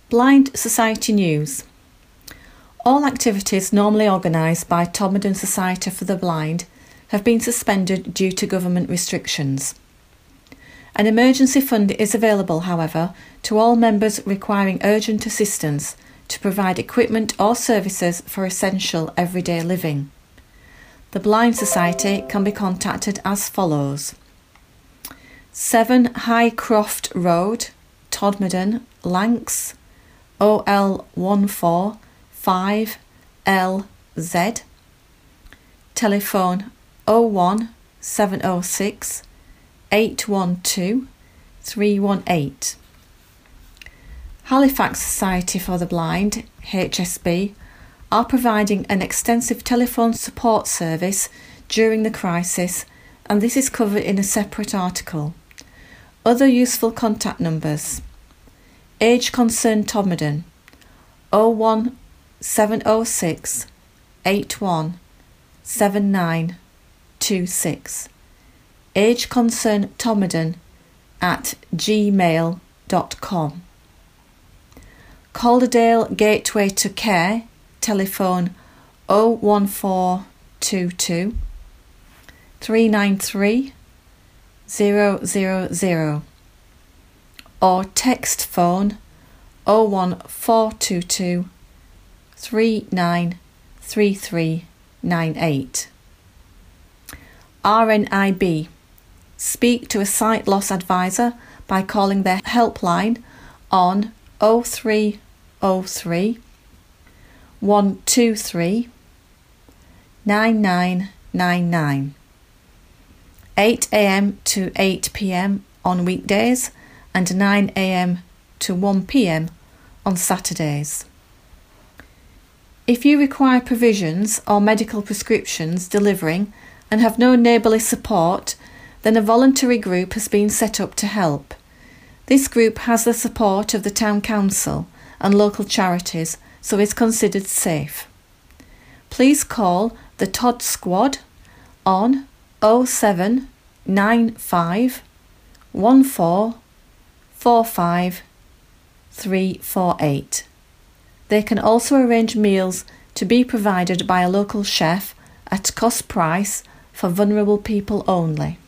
Blind Society News. All activities normally organised by Todmorden Society for the Blind have been suspended due to government restrictions. An emergency fund is available, however, to all members requiring urgent assistance to provide equipment or services for essential everyday living. The Blind Society can be contacted as follows: 7 Highcroft Road, Todmorden, Lancs, OL14 5LZ. Telephone 01 706 812 318. Halifax Society for the Blind, HSB, are providing an extensive telephone support service during the crisis, and this is covered in a separate article. Other useful contact numbers: Age Concern Todmorden 01 706 81 7926, Age Concern Todmorden @gmail.com. Calderdale Gateway to Care, telephone 01422 393 000 or text phone 01422 393398. RNIB. Speak to a sight loss advisor by calling their helpline on 0303 123 9999, 8 a.m. to 8 p.m. on weekdays and 9 a.m. to 1 p.m. on Saturdays. If you require provisions or medical prescriptions delivering and have no neighbourly support, then a voluntary group has been set up to help. This group has the support of the Town Council and local charities, so is considered safe. Please call the Todd Squad on 0795 14 45 348. They can also arrange meals to be provided by a local chef at cost price for vulnerable people only.